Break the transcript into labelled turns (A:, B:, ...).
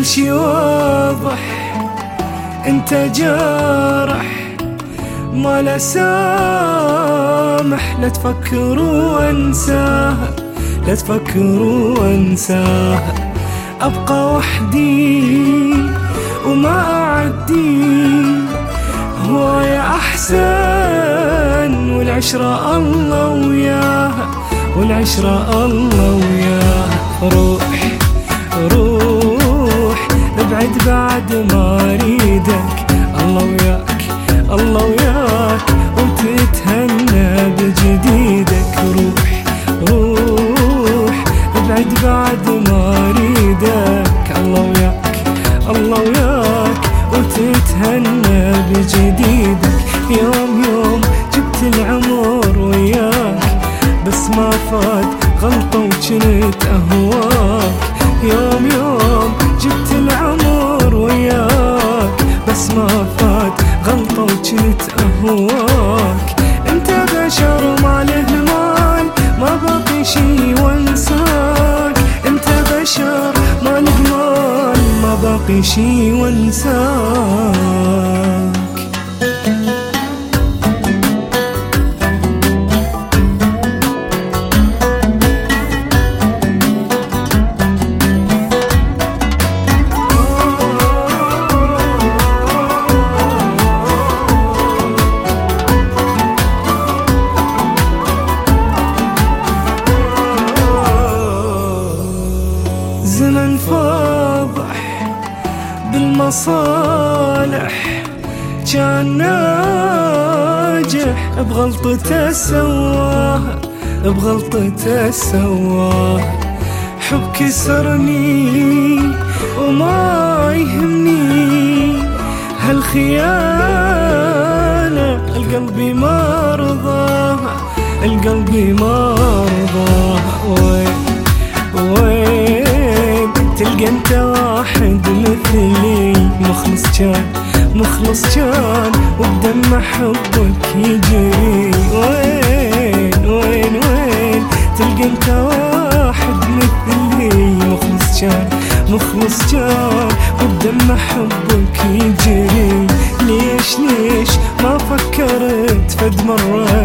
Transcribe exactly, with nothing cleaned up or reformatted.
A: كل شي واضح، انت جارح ما لا سامح. لا تفكروا وانساها، لا تفكروا وانساها. ابقى وحدي وما اعدي، هواية احسن والعشرة الله وياها، والعشرة الله وياها. روح روح ابعد بعد ما اريدك، الله وياك الله وياك وتتهنى بجديدك. روح روح ابعد بعد ما اريدك، الله وياك الله وياك وتتهنى بجديدك. يوم يوم جبت العمر وياك، بس ما فات غلطة وجنت أهواك. يوم يوم جبت العمر وياك، بس ما فات غلطة وجنت أهواك. انت بشر ما له مال، ما باقي شي وانساك. انت بشر ما له مال، ما باقي شي وانساك. زمن فاضح بالمصالح، كان ناجح بغلطته سواها، بغلطته سواها. حب كسرني وما يهمني هالخيانة، القلب ما رضاها، القلب ما رضاها. وين وين تلقى انت واحد مثلي، مخلص كان مخلص كان وبدم حبك يجري. وين وين وين تلقى انت واحد مثلي، مخلص كان مخلص كان وبدم حبك يجري. ليش ليش ما فكرت فد مرة